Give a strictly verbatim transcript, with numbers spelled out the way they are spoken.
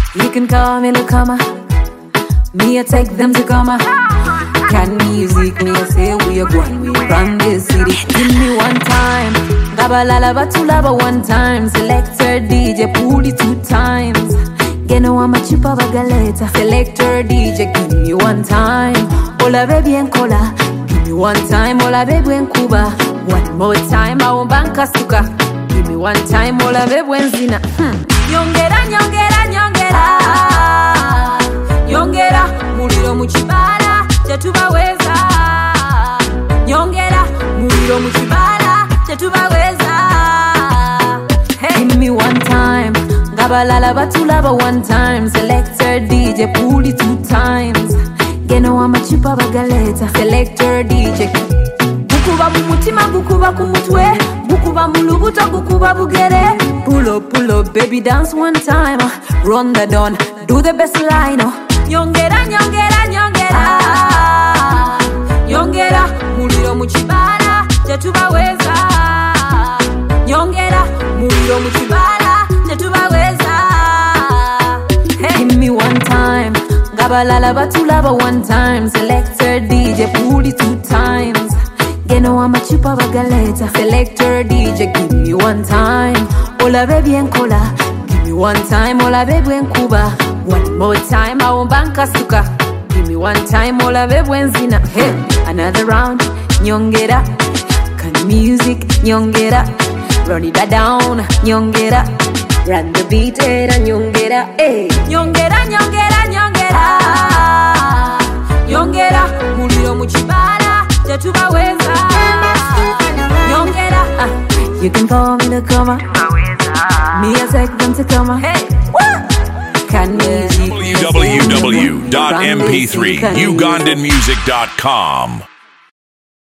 You can call me Lukama. Me, I take them to Kama. Can music, me, I say we are going. We run this city. Give me one time. Gabalala batulaba one time. Selector D J, pull it two times. Geno ama chupa bagaleta. Selector D J, give me one time. Ola baby and cola. Give me one time. Ola baby and Cuba. One more time. I won't bank a suka. Give me one time. Ola baby and Zina. Hmm. Nyongera, nyongera, nyongera. Nyongera, muliro muchibala. Chetubaweza. Nyongera, muliro muchibala. Chetubaweza. Hey. Give me one time. Gabalala batulaba one time. Selector D J, pull it two times. Geno ama chupa bagaleta. Selector D J. Bukuba mumutima, bukuba kumutwe. Bukuba mulubuto, bukuba bugere. Pull up, pull up, baby, dance one time. Run the dawn, do the best line. Nyongera, nyongera, nyongera. Nyongera, muliro muchibala. Chetubaweza. Nyongera, muliro muchibala. Chetubaweza. Hey. Give me one time. Gabalala batulaba one time. Selector D J, pull it two times. Geno ama chupa bagaleta. Selector D J, give me one time. Ola baby and cola. Give me one time. Ola baby and Cuba. One more time. I won't bank a suka. Give me one time. Ola baby and Zina. Hey, another round. Nyongera. Can music. Nyongera. Run it down. Nyongera. Run the beat. Era nyongera. Hey. Nyongera, nyongera, nyongera. Nyongera. Muliro muchibala. Chetubaweza. Nyongera. Uh, you can call me the Kama. Me, I take them to Kama. Hey, what? Can w w w dot m p three ugandan music dot com